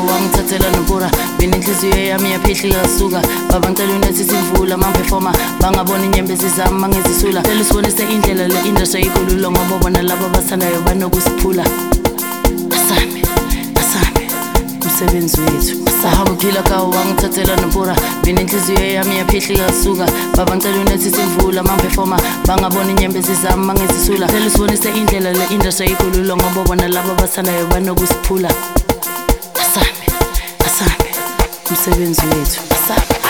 wangithathela nobura mina inhliziyo yami yaphihla ikasuka baba ngicela unethi simvula ama-performer bangabona inyembezi zami mangizisula cela usibonise indlela le industry ikhululo ngoba bona laba abathandayo banokusiphula asame umsebenzi wethu sahamba uphila kawo wangithathela nobura mina inhliziyo yami yaphihla ikasuka baba ngicela unethi simvula ama-performer bangabona inyembezi zami mangizisula cela usibonise indlela le industry ikhululo ngoba bona laba abathandayo banokusiphula asame umsebenzi wethu asame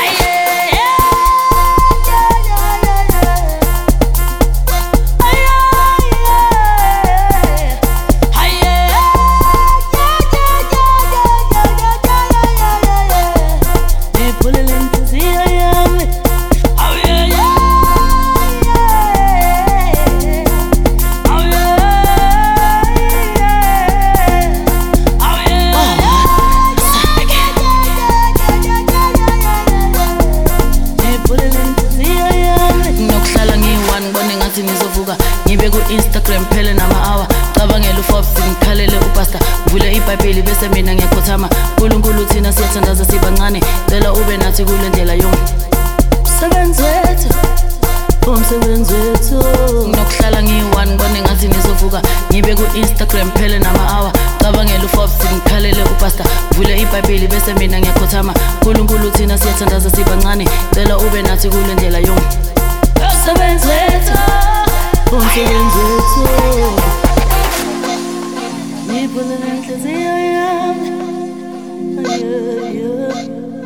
ngibe ku-Instagram phele nama-hour cabangela u-Forbes ngikhalele upasta vule ibhayibheli bese mina ngiyakhothama uNkulunkulu thina siyathandaza sibancane cela ube nathi kule ndlela umsebenzi wethu nginokuhlala ngiyi-one ngibone ngathi nizovuka ngibe ku-Instagram phele nama-hour cabangela u-Forbes ngikhalele upasta vule ibhayibheli bese mina ngiyakhothama uNkulunkulu thina siyathandaza sibancane cela ube nathi kule ndlela umsebenzi wethu ngiphulela inhliziyo yami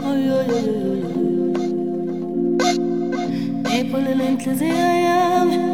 ngiphulela inhliziyo yami